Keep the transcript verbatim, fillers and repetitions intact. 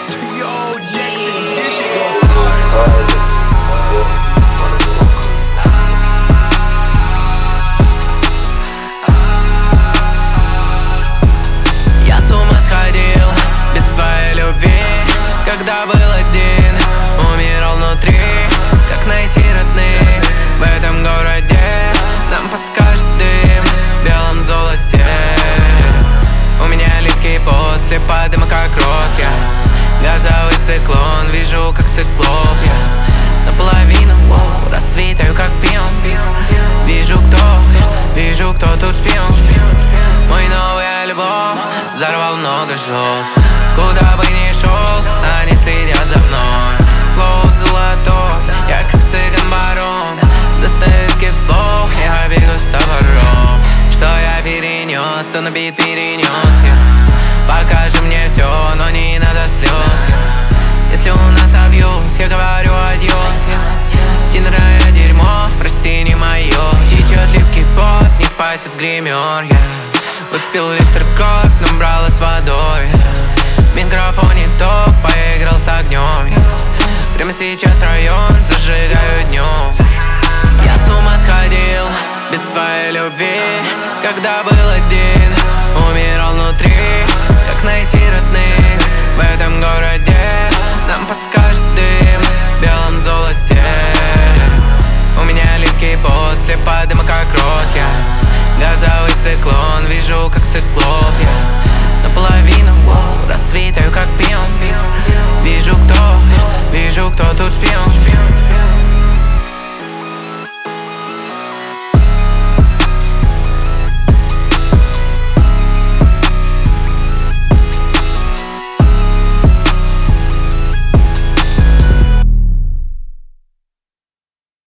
Yo, Jackson, this shit go hard. Я с ума сходил без твоей любви, когда был один, умирал внутри. Как найти родных в этом городе, нам подскажет дым в белом золоте. У меня липкий пот, слепая дыма как рот. Я газовый циклон, вижу как циклоп. Я наполовину воу, расцветаю как пион. Вижу кто, вижу кто тут шпион. Мой новый альбом взорвал много жёл. Куда бы ни шел, они следят за мной. Флоу золотой, я как цыган-барон. Достоевский вслух, я бегу с топором. Что я перенес, то на бит перенес я. Покажи мне все,